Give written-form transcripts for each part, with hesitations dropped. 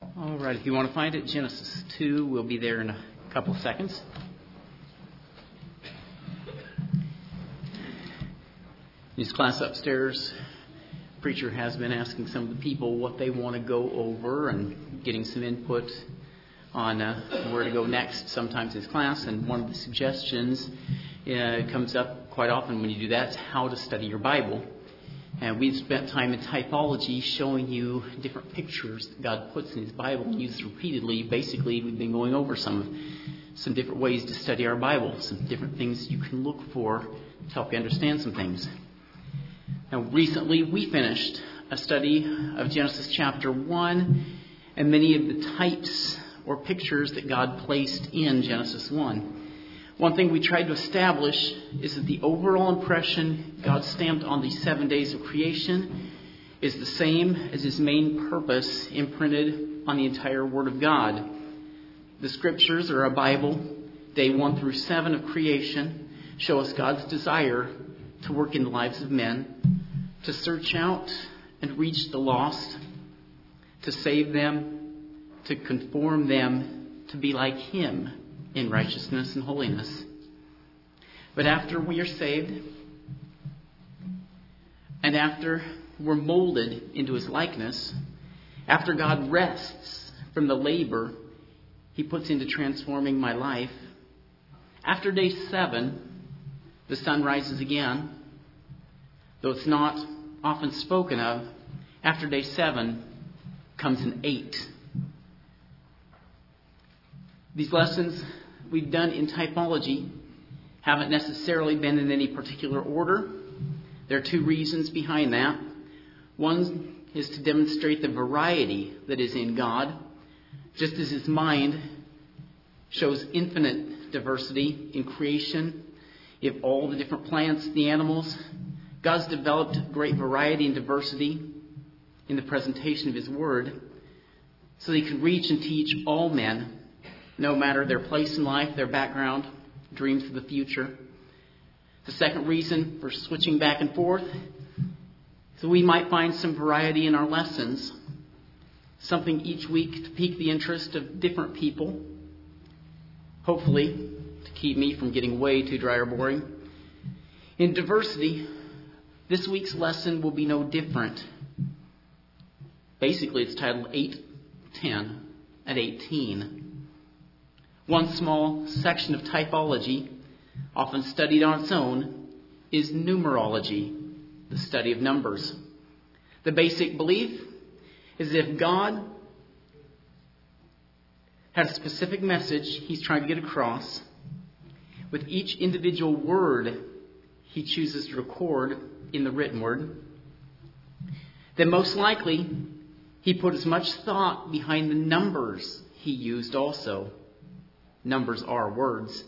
All right, if you want to find it, Genesis 2, we'll be there in a couple seconds. This class upstairs, preacher has been asking some of the people what they want to go over and getting some input on where to go next sometimes his class. And one of the suggestions comes up quite often when you do that is how to study your Bible. And we've spent time in typology showing you different pictures that God puts in His Bible and used repeatedly. Basically, we've been going over some different ways to study our Bible, some different things you can look for to help you understand some things. Now, recently we finished a study of Genesis chapter 1 and many of the types or pictures that God placed in Genesis 1. One thing we tried to establish is that the overall impression God stamped on the 7 days of creation is the same as His main purpose imprinted on the entire Word of God. The Scriptures, or a Bible, day 1 through 7 of creation, show us God's desire to work in the lives of men, to search out and reach the lost, to save them, to conform them to be like Him in righteousness and holiness. But after we are saved, and after we're molded into His likeness, after God rests from the labor He puts into transforming my life, after day 7, the sun rises again. Though it's not often spoken of, after day 7 comes an 8. These lessons we've done in typology haven't necessarily been in any particular order. There are two reasons behind that. One is to demonstrate the variety that is in God, just as His mind shows infinite diversity in creation. If all the different plants, the animals, God's developed great variety and diversity in the presentation of His Word so that He can reach and teach all men, no matter their place in life, their background, dreams for the future. The second reason for switching back and forth is that we might find some variety in our lessons, something each week to pique the interest of different people, hopefully to keep me from getting way too dry or boring. In diversity, this week's lesson will be no different. Basically, it's titled 8, 10, and 18. One small section of typology, often studied on its own, is numerology, the study of numbers. The basic belief is if God has a specific message He's trying to get across, with each individual word He chooses to record in the written word, then most likely He put as much thought behind the numbers He used also. Numbers are words.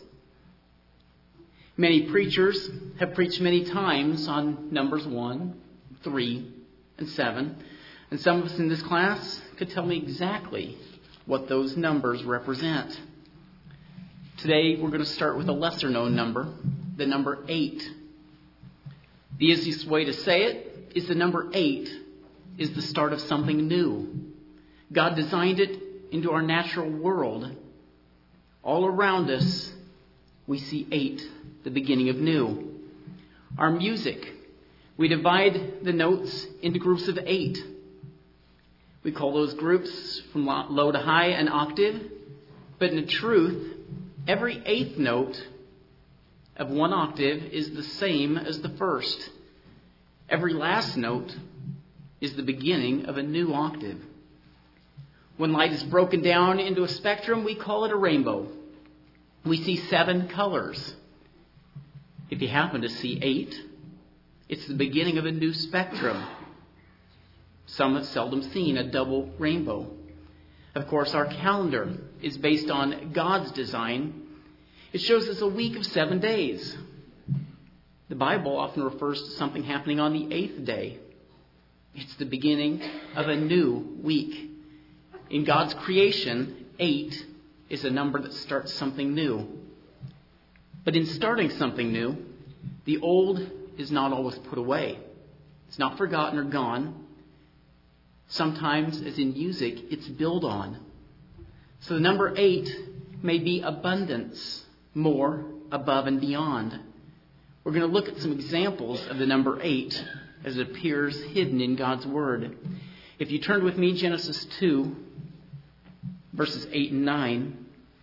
Many preachers have preached many times on numbers 1, 3, and 7. And some of us in this class could tell me exactly what those numbers represent. Today we're going to start with a lesser known number, the number 8. The easiest way to say it is the number 8 is the start of something new. God designed it into our natural world. All around us, we see 8, the beginning of new. Our music, we divide the notes into groups of 8. We call those groups from low to high an octave. But in truth, every 8th note of one octave is the same as the first. Every last note is the beginning of a new octave. When light is broken down into a spectrum, we call it a rainbow. We see 7 colors. If you happen to see 8, it's the beginning of a new spectrum. Some have seldom seen a double rainbow. Of course, our calendar is based on God's design. It shows us a week of 7 days. The Bible often refers to something happening on the 8th day. It's the beginning of a new week. In God's creation, 8 is a number that starts something new. But in starting something new, the old is not always put away. It's not forgotten or gone. Sometimes, as in music, it's built on. So the number 8 may be abundance, more, above, and beyond. We're going to look at some examples of the number 8 as it appears hidden in God's Word. If you turn with me, Genesis 2, verses 8 and 9.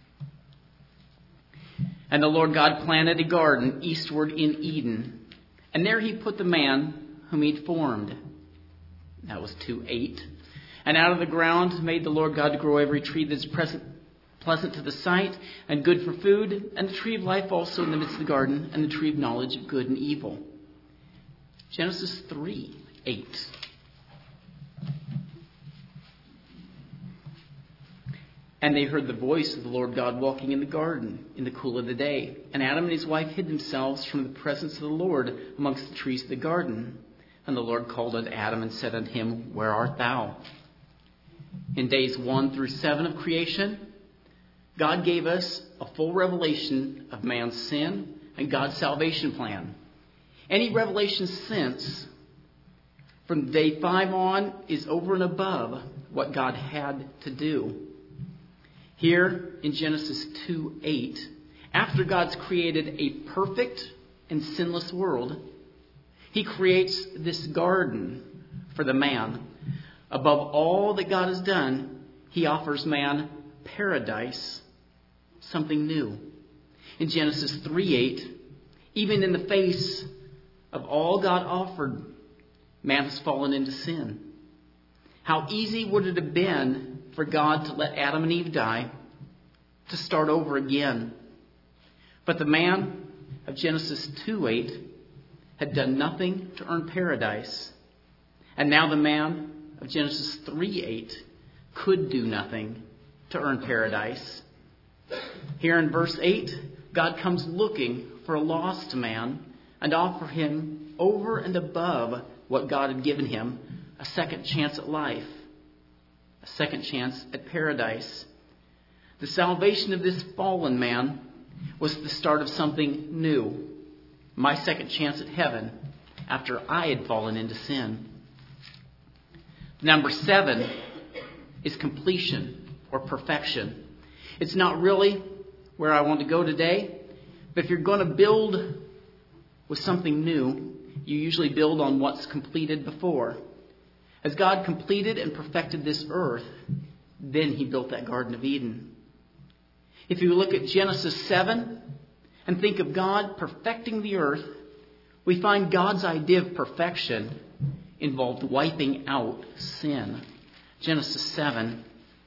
And the Lord God planted a garden eastward in Eden, and there he put the man whom he'd formed. That was 2:8. And out of the ground made the Lord God to grow every tree that is pleasant to the sight and good for food, and the tree of life also in the midst of the garden, and the tree of knowledge of good and evil. Genesis 3:8. And they heard the voice of the Lord God walking in the garden in the cool of the day. And Adam and his wife hid themselves from the presence of the Lord amongst the trees of the garden. And the Lord called unto Adam and said unto him, Where art thou? In days 1 through 7 of creation, God gave us a full revelation of man's sin and God's salvation plan. Any revelation since, from day 5 on, is over and above what God had to do. Here in Genesis 2:8, after God's created a perfect and sinless world, he creates this garden for the man. Above all that God has done, he offers man paradise, something new. In Genesis 3:8, even in the face of all God offered, man has fallen into sin. How easy would it have been for God to let Adam and Eve die, to start over again? But the man of Genesis 2:8 had done nothing to earn paradise. And now the man of Genesis 3:8 could do nothing to earn paradise. Here in verse 8, God comes looking for a lost man and offer him over and above what God had given him, a second chance at life, a second chance at paradise. The salvation of this fallen man was the start of something new, my second chance at heaven after I had fallen into sin. Number 7 is completion or perfection. It's not really where I want to go today, but if you're going to build with something new, you usually build on what's completed before. As God completed and perfected this earth, then he built that Garden of Eden. If you look at Genesis 7 and think of God perfecting the earth, we find God's idea of perfection involved wiping out sin. Genesis 7,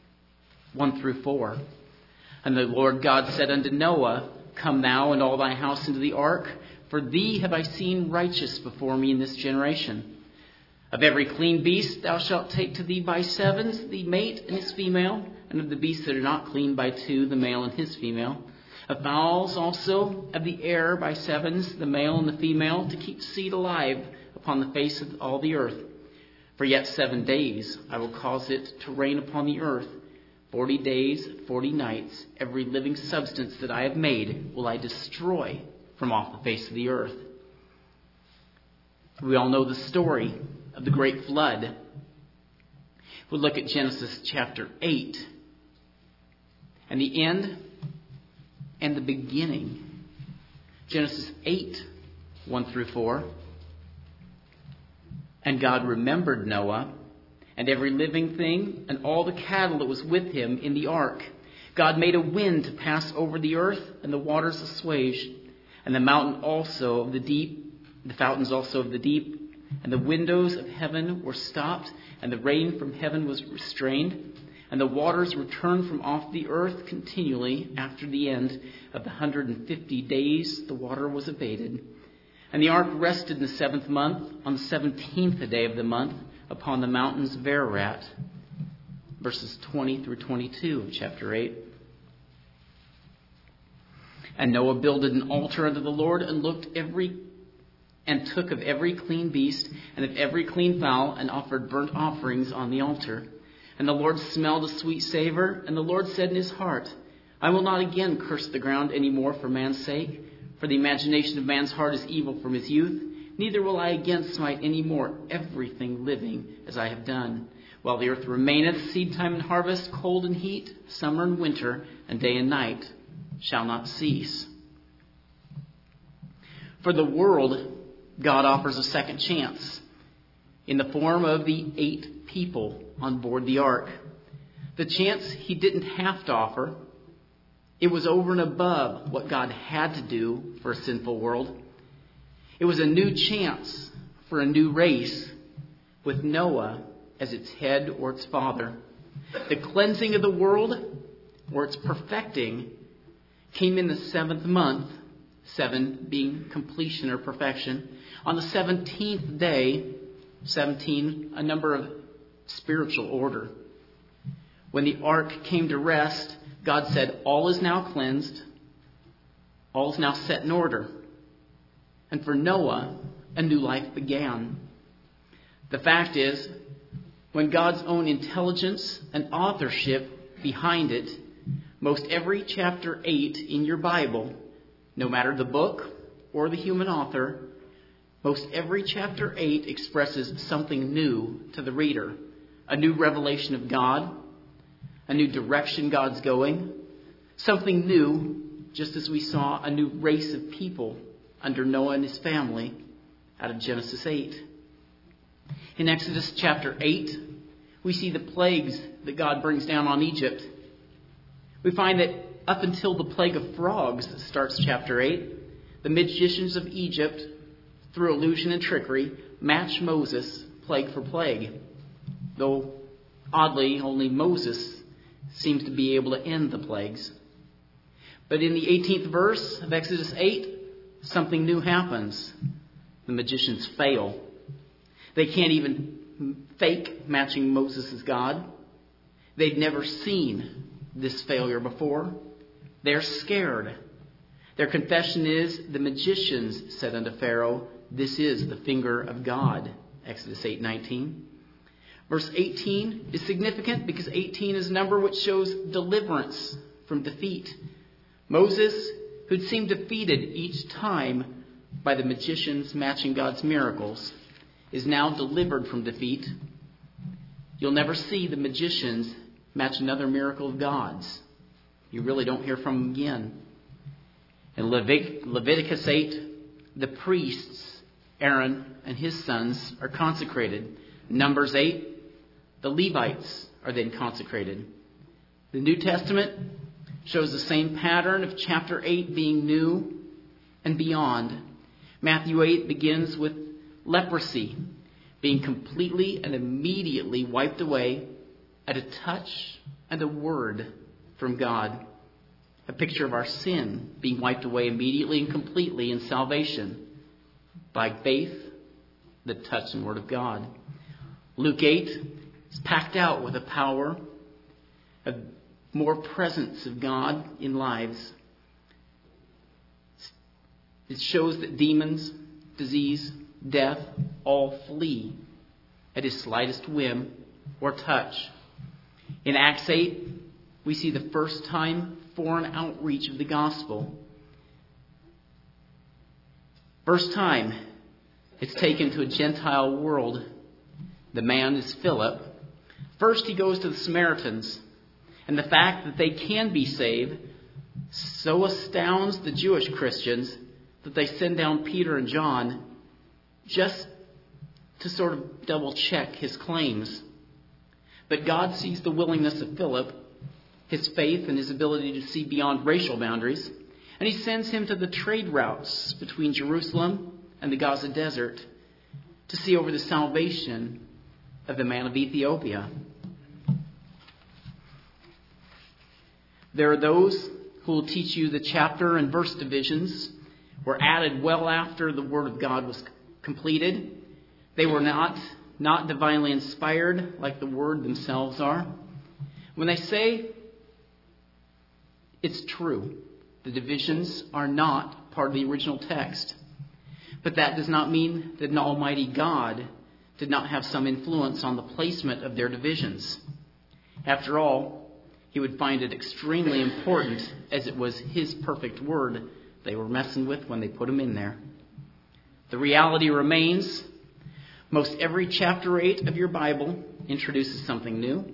1 through 4. And the Lord God said unto Noah, Come thou and all thy house into the ark, for thee have I seen righteous before me in this generation. Of every clean beast thou shalt take to thee by sevens the mate and his female, and of the beasts that are not clean by 2 the male and his female. Of fowls also of the air by sevens the male and the female, to keep seed alive upon the face of all the earth. For yet 7 days I will cause it to rain upon the earth, 40 days, 40 nights. Every living substance that I have made will I destroy from off the face of the earth. We all know the story of the great flood. We'll look at Genesis chapter 8 and the end and the beginning. Genesis 8, 1 through 4. And God remembered Noah and every living thing and all the cattle that was with him in the ark. God made a wind to pass over the earth, and the waters assuaged, and the mountain also of the deep, the fountains also of the deep, and the windows of heaven were stopped, and the rain from heaven was restrained, and the waters returned from off the earth continually. After the end of the 150 days, the water was abated. And the ark rested in the 7th month, on the 17th day of the month, upon the mountains of Ararat. Verses 20 through 22 of chapter 8. And Noah builded an altar unto the Lord, and took of every clean beast and of every clean fowl, and offered burnt offerings on the altar. And the Lord smelled a sweet savor, and the Lord said in his heart, I will not again curse the ground any more for man's sake, for the imagination of man's heart is evil from his youth. Neither will I again smite any more everything living as I have done. while the earth remaineth, seed time and harvest, cold and heat, summer and winter, and day and night shall not cease. For the world, God offers a second chance in the form of the 8 people on board the ark. The chance he didn't have to offer. It was over and above what God had to do for a sinful world. It was a new chance for a new race with Noah as its head or its father. The cleansing of the world, or its perfecting, came in the 7th month, 7 being completion or perfection. On the 17th day, 17, a number of spiritual order. When the ark came to rest, God said, all is now cleansed, all is now set in order. And for Noah, a new life began. The fact is, when God's own intelligence and authorship behind it, most every chapter 8 in your Bible, no matter the book or the human author, most every chapter 8 expresses something new to the reader. A new revelation of God, a new direction God's going, something new, just as we saw a new race of people under Noah and his family out of Genesis 8. In Exodus chapter 8, we see the plagues that God brings down on Egypt. We find that up until the plague of frogs that starts chapter 8, the magicians of Egypt, through illusion and trickery, match Moses plague for plague. Though, oddly, only Moses seems to be able to end the plagues. But in the 18th verse of Exodus 8, something new happens. The magicians fail. They can't even fake matching Moses as God. They'd never seen this failure before. They're scared. Their confession is, the magicians said unto Pharaoh, this is the finger of God. Exodus 8:19. Verse 18 is significant because 18 is a number which shows deliverance from defeat. Moses, who'd seemed defeated each time by the magicians matching God's miracles, is now delivered from defeat. You'll never see the magicians match another miracle of God's. You really don't hear from them again. In Leviticus 8, the priests, Aaron and his sons, are consecrated. Numbers 8, the Levites are then consecrated. The New Testament shows the same pattern of chapter 8 being new and beyond. Matthew 8 begins with leprosy being completely and immediately wiped away at a touch and a word from God. A picture of our sin being wiped away immediately and completely in salvation by faith, the touch and word of God. Luke 8 is packed out with a power of more presence of God in lives. It shows that demons, disease, death all flee at his slightest whim or touch. In Acts 8, we see the first time foreign outreach of the gospel. First time it's taken to a Gentile world. The man is Philip. First he goes to the Samaritans. And the fact that they can be saved so astounds the Jewish Christians that they send down Peter and John just to sort of double check his claims. But God sees the willingness of Philip, his faith and his ability to see beyond racial boundaries, and he sends him to the trade routes between Jerusalem and the Gaza desert to see over the salvation of the man of Ethiopia. There are those who will teach you the chapter and verse divisions were added well after the Word of God was completed. They were not divinely inspired like the Word themselves are. When they say it's true, the divisions are not part of the original text. But that does not mean that an almighty God did not have some influence on the placement of their divisions. After all, he would find it extremely important, as it was his perfect word they were messing with when they put him in there. The reality remains, most every chapter 8 of your Bible introduces something new,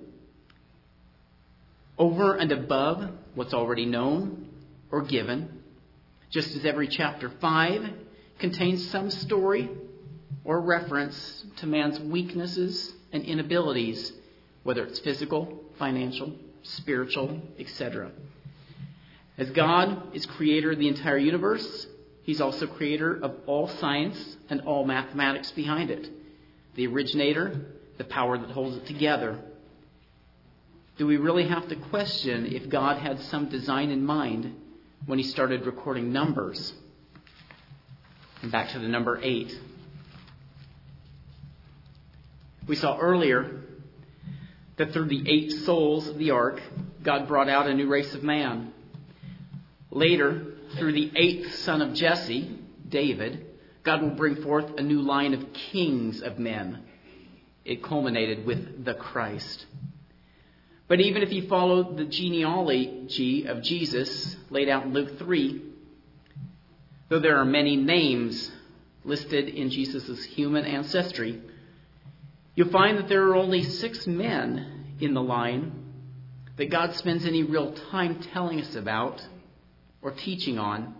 over and above what's already known or given, just as every chapter 5 contains some story or reference to man's weaknesses and inabilities, whether it's physical, financial, spiritual, etc. As God is creator of the entire universe, He's also creator of all science and all mathematics behind it. The originator, the power that holds it together. Do we really have to question if God had some design in mind when He started recording numbers? And back to the number 8. We saw earlier that through the 8 souls of the ark, God brought out a new race of man. Later, through the 8th son of Jesse, David, God will bring forth a new line of kings of men. It culminated with the Christ. But even if you follow the genealogy of Jesus laid out in Luke 3, though there are many names listed in Jesus' human ancestry, you'll find that there are only 6 men in the line that God spends any real time telling us about or teaching on.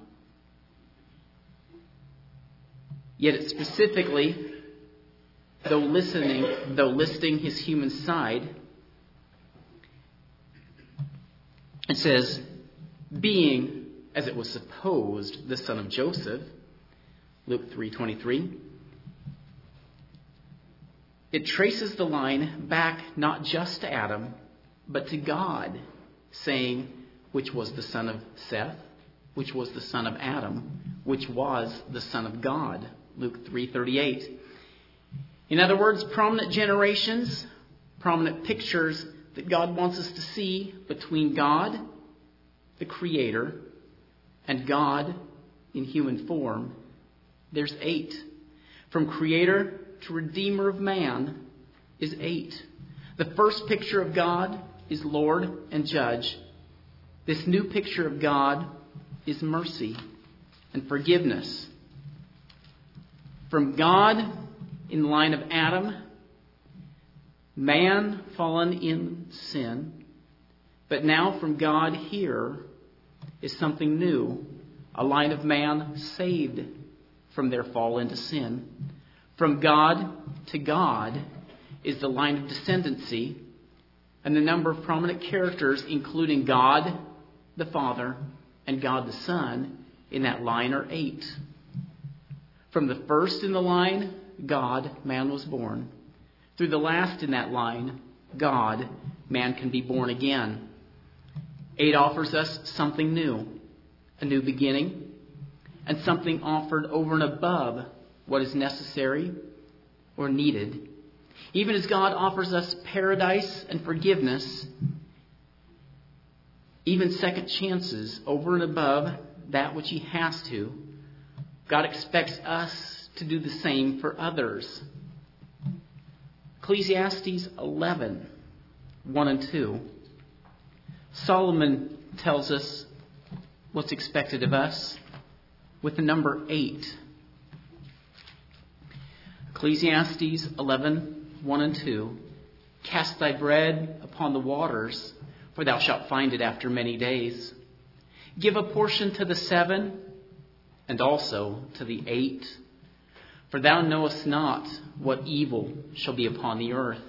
Yet it specifically, though listing His human side, it says, being, as it was supposed, the son of Joseph, Luke 3:23. It traces the line back not just to Adam, but to God, saying, which was the son of Seth, which was the son of Adam, which was the son of God, Luke 3:38. In other words, prominent generations, prominent pictures that God wants us to see between God, the Creator, and God in human form. There's 8. From Creator to Redeemer of man is 8. The first picture of God is Lord and Judge. This new picture of God is mercy and forgiveness. From God in the line of Adam, man fallen in sin. But now from God here is something new, a line of man saved from their fall into sin. From God to God is the line of descendancy, and the number of prominent characters, including God the Father and God the Son, in that line are 8. From the first in the line, God, man was born. Through the last in that line, God, man can be born again. 8 offers us something new, a new beginning, and something offered over and above what is necessary or needed. Even as God offers us paradise and forgiveness, even second chances over and above that which He has to, God expects us to do the same for others. Ecclesiastes 11, 1 and 2. Solomon tells us what's expected of us with the number 8. Ecclesiastes 11, 1 and 2. Cast thy bread upon the waters, for thou shalt find it after many days. Give a portion to the 7, and also to the 8. For thou knowest not what evil shall be upon the earth.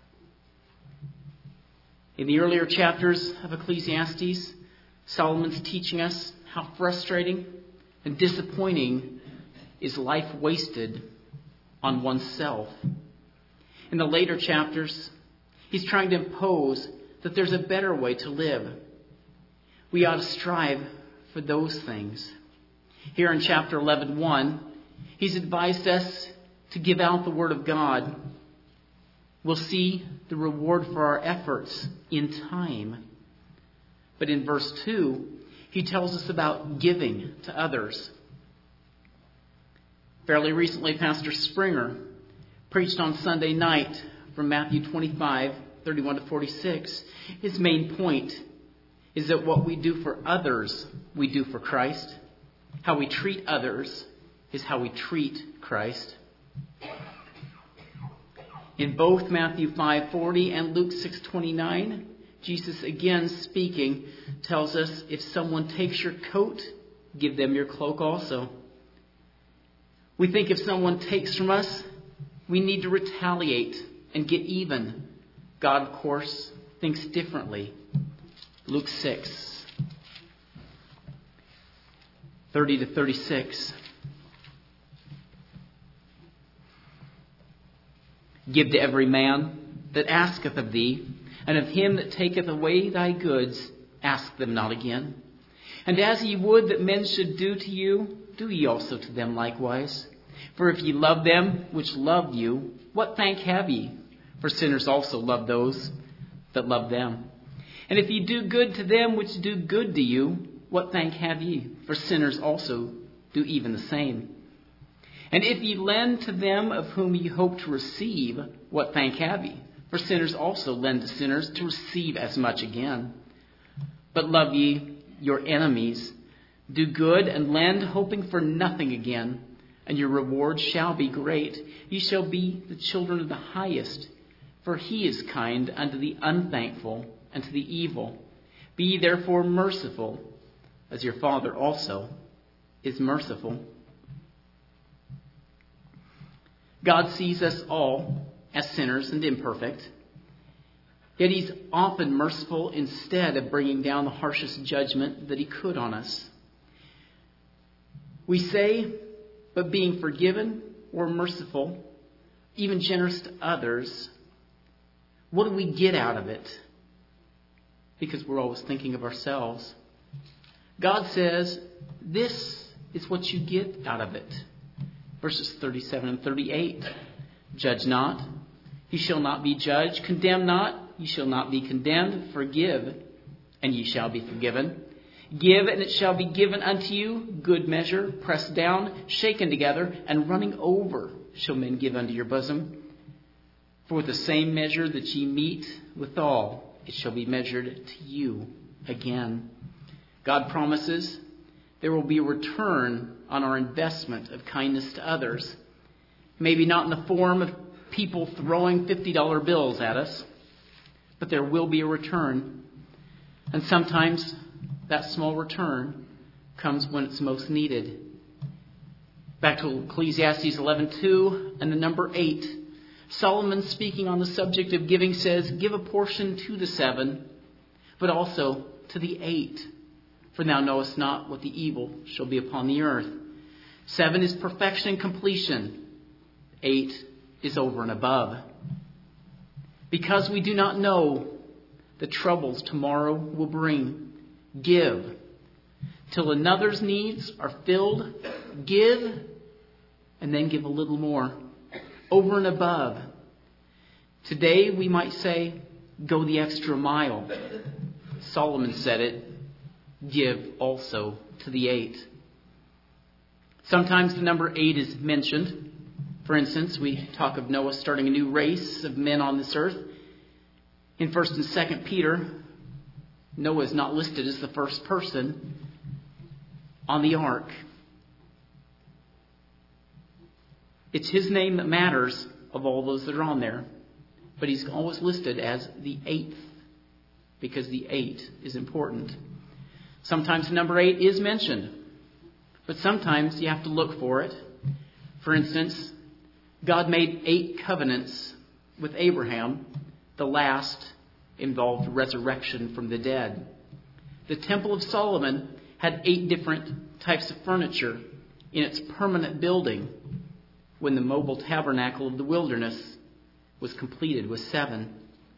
In the earlier chapters of Ecclesiastes, Solomon's teaching us how frustrating and disappointing is life wasted on oneself. In the later chapters, he's trying to impose that there's a better way to live. We ought to strive for those things. Here in chapter 11:1, he's advised us to give out the Word of God. We'll see the reward for our efforts in time. But in verse 2, he tells us about giving to others. Fairly recently, Pastor Springer preached on Sunday night from Matthew 25, 31 to 46. His main point is that what we do for others, we do for Christ. How we treat others is how we treat Christ. In both Matthew 5:40 and Luke 6:29, Jesus, again speaking, tells us, if someone takes your coat, give them your cloak also. We think if someone takes from us, we need to retaliate and get even. God, of course, thinks differently. Luke 6:30-36. Give to every man that asketh of thee, and of him that taketh away thy goods, ask them not again. And as ye would that men should do to you, do ye also to them likewise. For if ye love them which love you, what thank have ye? For sinners also love those that love them. And if ye do good to them which do good to you, what thank have ye? For sinners also do even the same. And if ye lend to them of whom ye hope to receive, what thank have ye? For sinners also lend to sinners to receive as much again. But love ye your enemies, do good and lend, hoping for nothing again, and your reward shall be great. Ye shall be the children of the highest, for he is kind unto the unthankful and to the evil. Be ye therefore merciful, as your Father also is merciful. God sees us all as sinners and imperfect, yet he's often merciful instead of bringing down the harshest judgment that he could on us. We say, but being forgiven or merciful, even generous to others, what do we get out of it? Because we're always thinking of ourselves. God says, this is what you get out of it. Verses 37 and 38. Judge not, ye shall not be judged. Condemn not, ye shall not be condemned. Forgive, and ye shall be forgiven. Give, and it shall be given unto you. Good measure, pressed down, shaken together, and running over shall men give unto your bosom. For with the same measure that ye meet withal, it shall be measured to you again. God promises there will be a return on our investment of kindness to others. Maybe not in the form of people throwing $50 bills at us, but there will be a return. And sometimes that small return comes when it's most needed. Back to Ecclesiastes 11:2 and the number 8. Solomon, speaking on the subject of giving, says, give a portion to the 7, but also to the 8. For thou knowest not what the evil shall be upon the earth. 7 is perfection and completion. 8 is over and above. Because we do not know the troubles tomorrow will bring, give. Till another's needs are filled, give, and then give a little more. Over and above. Today we might say, go the extra mile. Solomon said it, give also to the 8. Sometimes the number 8 is mentioned. For instance, we talk of Noah starting a new race of men on this earth. In 1 and 2 Peter, Noah is not listed as the first person on the ark. It's his name that matters of all those that are on there. But he's always listed as the 8th because the 8 is important. Sometimes the number 8 is mentioned, but sometimes you have to look for it. For instance, God made 8 covenants with Abraham. The last involved resurrection from the dead. The Temple of Solomon had 8 different types of furniture in its permanent building when the mobile tabernacle of the wilderness was completed with 7.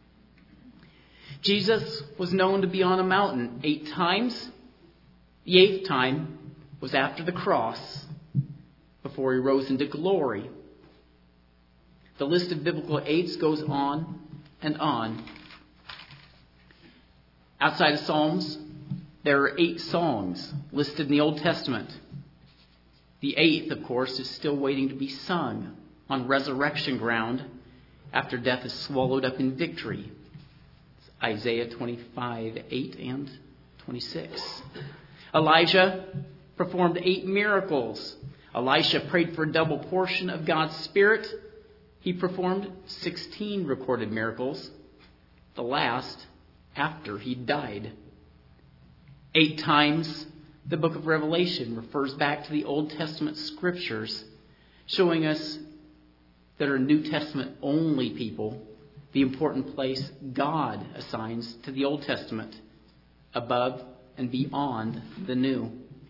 Jesus was known to be on a mountain 8 times. The 8th time was after the cross, before he rose into glory. The list of biblical 8s goes on and on. Outside of Psalms, there are 8 songs listed in the Old Testament. The 8th, of course, is still waiting to be sung on resurrection ground after death is swallowed up in victory. It's Isaiah 25:8 and 26. Elijah performed 8 miracles. Elisha prayed for a double portion of God's Spirit, He performed 16 recorded miracles, the last after he died. 8 times the book of Revelation refers back to the Old Testament scriptures, showing us that are New Testament only people the important place God assigns to the Old Testament, above and beyond the New.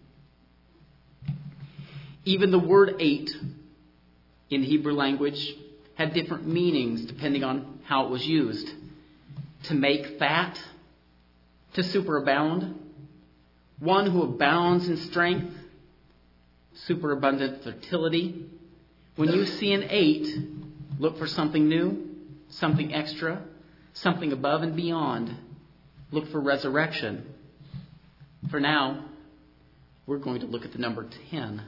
Even the word 8 in the Hebrew language had different meanings depending on how it was used. To make fat, to superabound, one who abounds in strength, superabundant fertility. When you see an 8, look for something new, something extra, something above and beyond. Look for resurrection. For now, we're going to look at the number 10.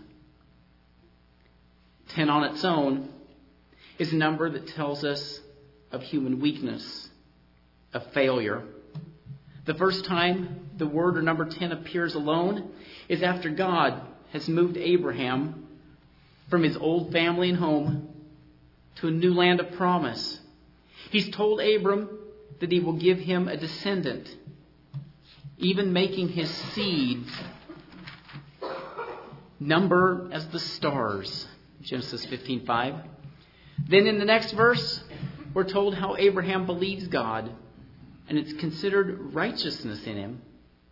10 on its own is a number that tells us of human weakness, of failure. The first time the word or number 10 appears alone is after God has moved Abraham from his old family and home to a new land of promise. He's told Abram that he will give him a descendant, even making his seeds number as the stars. Genesis 15:5. Then in the next verse, we're told how Abraham believes God, and it's considered righteousness in him.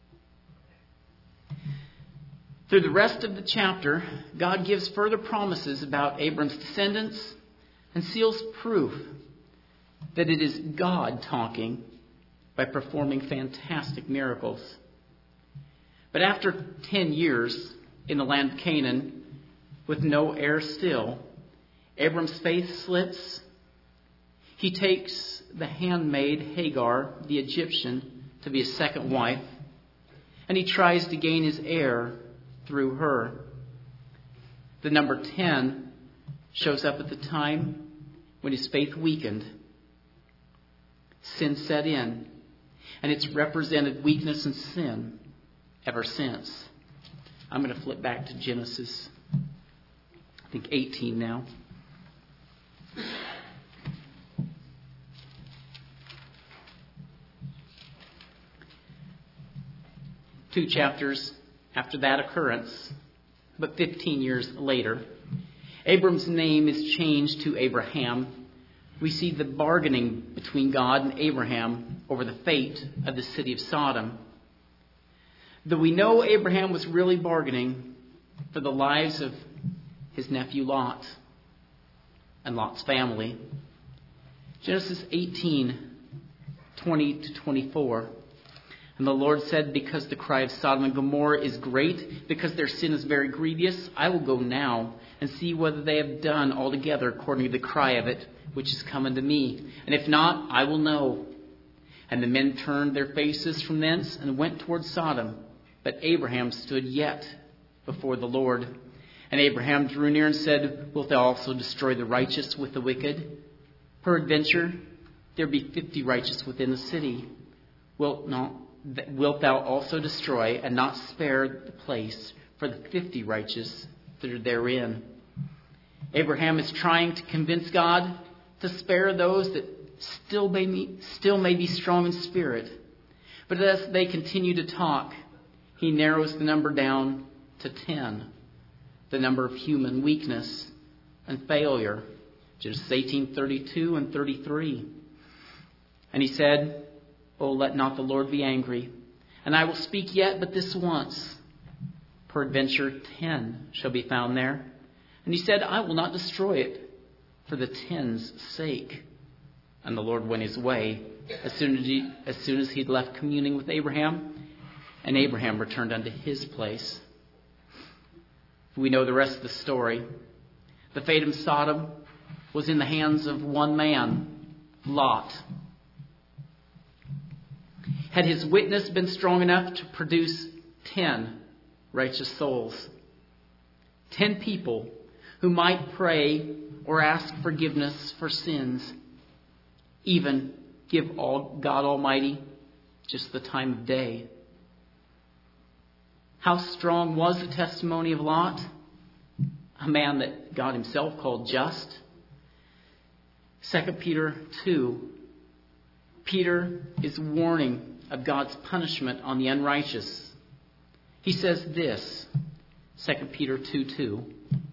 Through the rest of the chapter, God gives further promises about Abram's descendants and seals proof that it is God talking by performing fantastic miracles. But after 10 years in the land of Canaan, with no heir still, Abram's faith slips. He takes the handmaid Hagar, the Egyptian, to be his second wife, and he tries to gain his heir through her. The number 10 shows up at the time when his faith weakened. Sin set in, and it's represented weakness and sin ever since. I'm going to flip back to Genesis, I think 18 now. Two chapters after that occurrence, but 15 years later, Abram's name is changed to Abraham. We see the bargaining between God and Abraham over the fate of the city of Sodom. Though we know Abraham was really bargaining for the lives of his nephew Lot and Lot's family. Genesis 18:20-24. And the Lord said, because the cry of Sodom and Gomorrah is great, because their sin is very grievous, I will go now and see whether they have done altogether according to the cry of it, which is come unto me. And if not, I will know. And the men turned their faces from thence and went toward Sodom. But Abraham stood yet before the Lord. And Abraham drew near and said, wilt thou also destroy the righteous with the wicked? Peradventure, there be 50 righteous within the city. Wilt thou also destroy and not spare the place for the 50 righteous that are therein? Abraham is trying to convince God to spare those that still may be strong in spirit. But as they continue to talk, he narrows the number down to 10, the number of human weakness and failure. Genesis 18:32 and 33. And he said, oh, let not the Lord be angry, and I will speak yet but this once. Peradventure 10 shall be found there. And he said, I will not destroy it for the 10's sake. And the Lord went his way as soon as he'd left communing with Abraham, and Abraham returned unto his place. We know the rest of the story. The fate of Sodom was in the hands of one man, Lot. Had his witness been strong enough to produce 10 righteous souls, 10 people who might pray or ask forgiveness for sins, even give God Almighty just the time of day. How strong was the testimony of Lot, a man that God himself called just? 2 Peter 2. Peter is warning of God's punishment on the unrighteous. He says this, 2 Peter 2:2.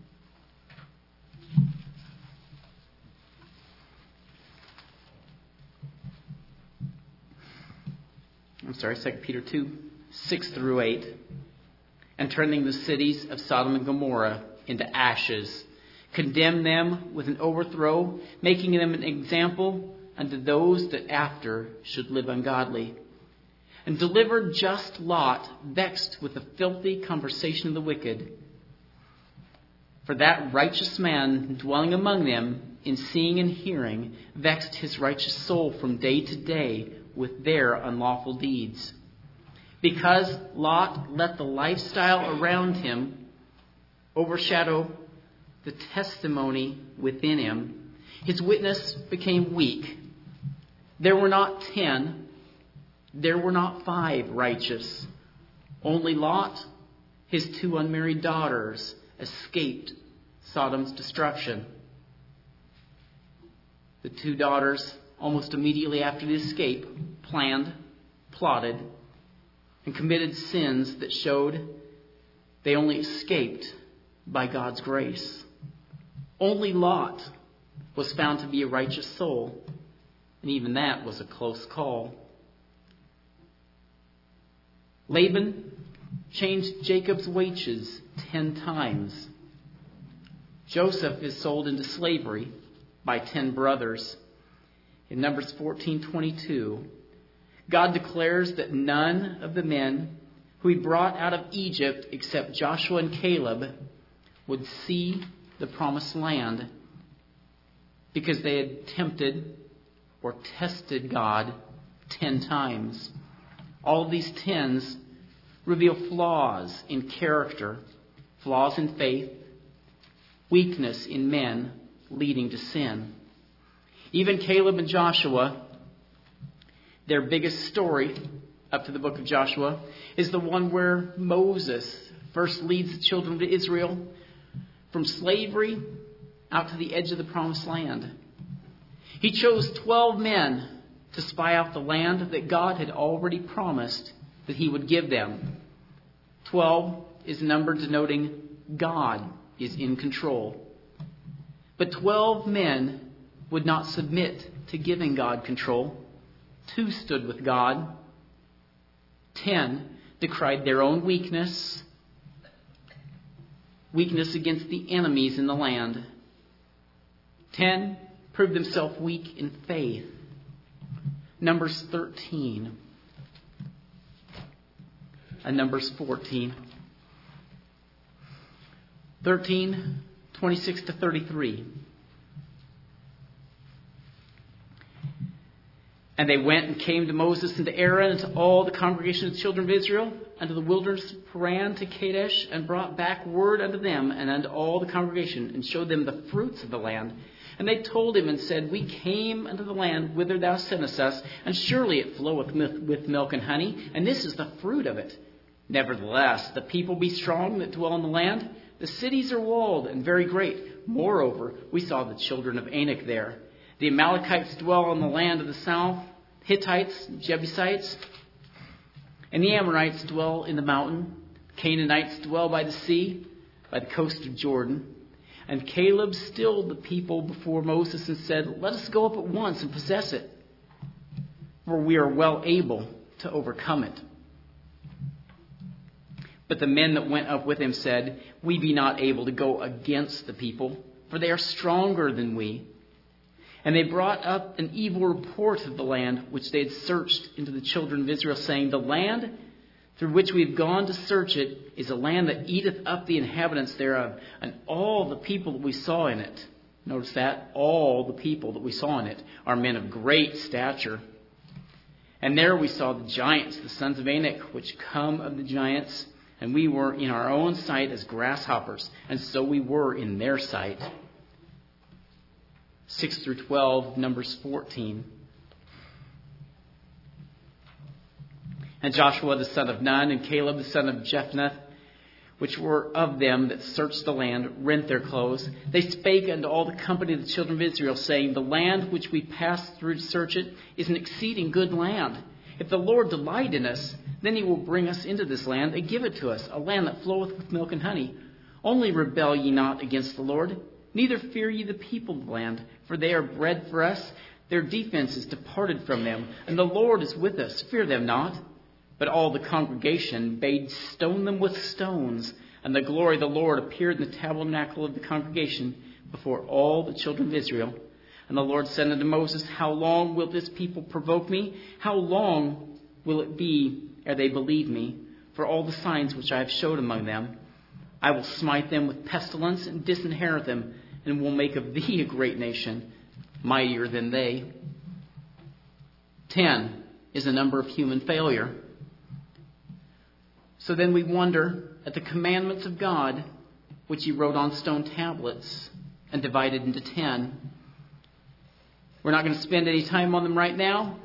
I'm sorry, 2 Peter 2:6-8. And turning the cities of Sodom and Gomorrah into ashes, condemn them with an overthrow, making them an example unto those that after should live ungodly. And delivered just Lot, vexed with the filthy conversation of the wicked. For that righteous man dwelling among them, in seeing and hearing, vexed his righteous soul from day to day with their unlawful deeds. Because Lot let the lifestyle around him overshadow the testimony within him, his witness became weak. There were not 10, there were not 5 righteous. Only Lot, his 2 unmarried daughters, escaped Sodom's destruction. The 2 daughters, almost immediately after the escape, planned, plotted, and committed sins that showed they only escaped by God's grace. Only Lot was found to be a righteous soul, and even that was a close call. Laban changed Jacob's wages 10 times. Joseph is sold into slavery by 10 brothers. In Numbers 14:22, God declares that none of the men who he brought out of Egypt except Joshua and Caleb would see the promised land because they had tempted or tested God 10 times. All of these 10s reveal flaws in character, flaws in faith, weakness in men leading to sin. Even Caleb and Joshua, their biggest story up to the book of Joshua, is the one where Moses first leads the children of Israel from slavery out to the edge of the promised land. He chose 12 men to spy out the land that God had already promised that he would give them. 12 is a number denoting God is in control. But 12 men would not submit to giving God control. 2 stood with God. 10 decried their own weakness against the enemies in the land. 10 proved themselves weak in faith. Numbers 13 and Numbers 14. 13:26-33. And they went and came to Moses and to Aaron and to all the congregation of the children of Israel unto the wilderness of Paran to Kadesh, and brought back word unto them and unto all the congregation, and showed them the fruits of the land. And they told him and said, We came unto the land whither thou sentest us, and surely it floweth with milk and honey, and this is the fruit of it. Nevertheless, the people be strong that dwell in the land. The cities are walled and very great. Moreover, we saw the children of Anak there. The Amalekites dwell in the land of the south, Hittites, Jebusites, and the Amorites dwell in the mountain. Canaanites dwell by the sea, by the coast of Jordan. And Caleb stilled the people before Moses and said, Let us go up at once and possess it, for we are well able to overcome it. But the men that went up with him said, We be not able to go against the people, for they are stronger than we. And they brought up an evil report of the land which they had searched into the children of Israel, saying, The land through which we have gone to search it is a land that eateth up the inhabitants thereof, and all the people that we saw in it. Notice that, all the people that we saw in it are men of great stature. And there we saw the giants, the sons of Anak, which come of the giants, and we were in our own sight as grasshoppers, and so we were in their sight. 6-12, Numbers 14. And Joshua the son of Nun and Caleb the son of Jephunneh which were of them that searched the land, rent their clothes. They spake unto all the company of the children of Israel, saying, The land which we passed through to search it is an exceeding good land. If the Lord delight in us, then he will bring us into this land and give it to us, a land that floweth with milk and honey. Only rebel ye not against the Lord, neither fear ye the people of the land, for they are bread for us. Their defense is departed from them, and the Lord is with us. Fear them not. But all the congregation bade stone them with stones, and the glory of the Lord appeared in the tabernacle of the congregation before all the children of Israel. And the Lord said unto Moses, How long will this people provoke me? How long will it be ere they believe me for all the signs which I have showed among them? I will smite them with pestilence and disinherit them, and will make of thee a great nation, mightier than they. 10 is a number of human failure. So then we wonder at the commandments of God, which he wrote on stone tablets and divided into 10. We're not going to spend any time on them right now.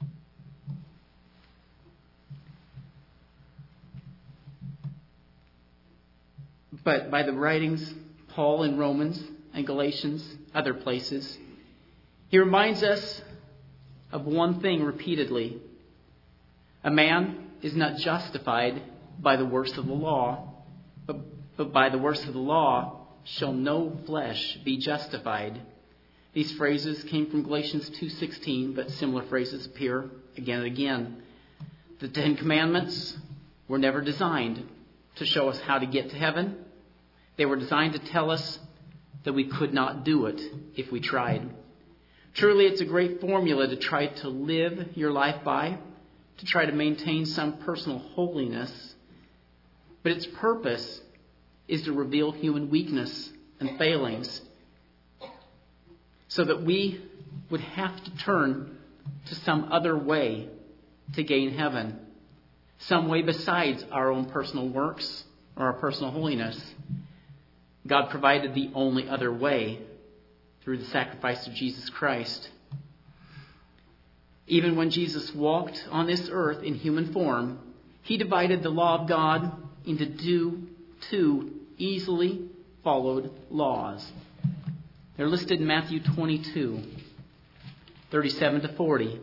But by the writings, Paul in Romans and Galatians, other places, he reminds us of one thing repeatedly. A man is not justified by the works of the law, but by the works of the law shall no flesh be justified. These phrases came from Galatians 2:16, but similar phrases appear again and again. The 10 Commandments were never designed to show us how to get to heaven. They were designed to tell us that we could not do it if we tried. Truly, it's a great formula to try to live your life by, to try to maintain some personal holiness. But its purpose is to reveal human weakness and failings so that we would have to turn to some other way to gain heaven, some way besides our own personal works or our personal holiness. God provided the only other way through the sacrifice of Jesus Christ. Even when Jesus walked on this earth in human form, he divided the law of God into two easily followed laws. They're listed in Matthew 22, 37 to 40.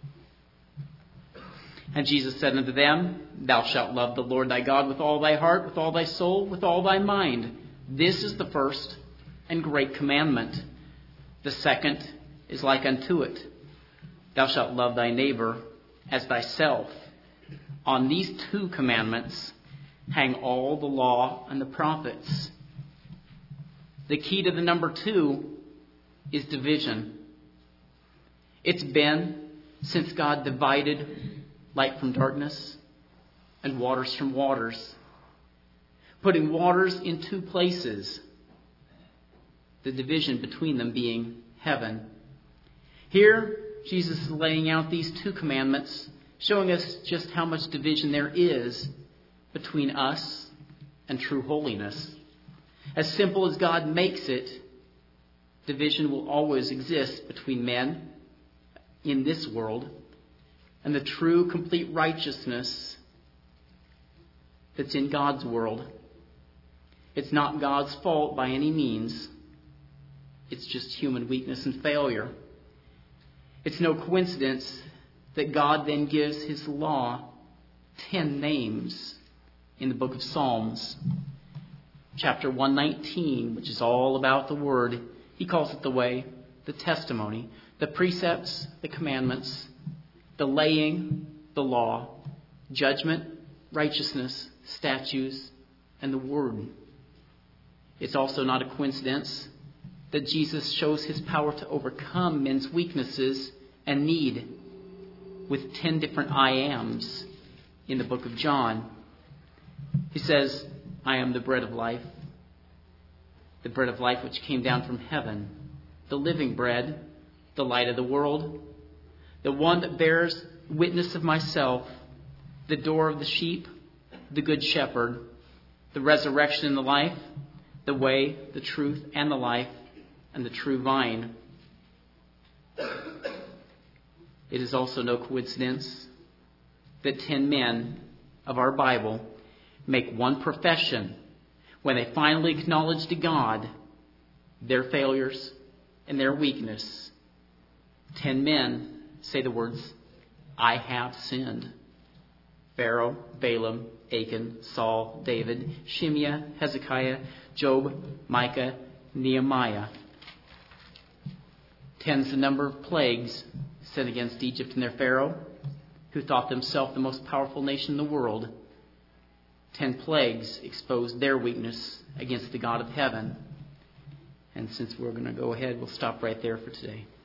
And Jesus said unto them, Thou shalt love the Lord thy God with all thy heart, with all thy soul, with all thy mind. This is the first and great commandment. The second is like unto it. Thou shalt love thy neighbor as thyself. On these 2 commandments hang all the law and the prophets. The key to the number 2 is division. It's been since God divided light from darkness and waters from waters, putting waters in 2 places, the division between them being heaven. Here, Jesus is laying out these 2 commandments, showing us just how much division there is between us and true holiness. As simple as God makes it, division will always exist between men in this world and the true, complete righteousness that's in God's world. It's not God's fault by any means. It's just human weakness and failure. It's no coincidence that God then gives his law 10 names in the book of Psalms. Chapter 119, which is all about the Word. He calls it the way, the testimony, the precepts, the commandments, the laying, the law, judgment, righteousness, statutes, and the Word. It's also not a coincidence that Jesus shows his power to overcome men's weaknesses and need with 10 different I ams in the book of John. He says, I am the bread of life which came down from heaven, the living bread, the light of the world, the one that bears witness of myself, the door of the sheep, the good shepherd, the resurrection and the life, the way, the truth, and the life, and the true vine. It is also no coincidence that 10 men of our Bible make one profession, when they finally acknowledge to God their failures and their weakness, 10 men say the words, I have sinned. Pharaoh, Balaam, Achan, Saul, David, Shimei, Hezekiah, Job, Micah, Nehemiah. 10's the number of plagues sent against Egypt and their Pharaoh, who thought themselves the most powerful nation in the world. 10 plagues exposed their weakness against the God of heaven. And since we're going to go ahead, we'll stop right there for today.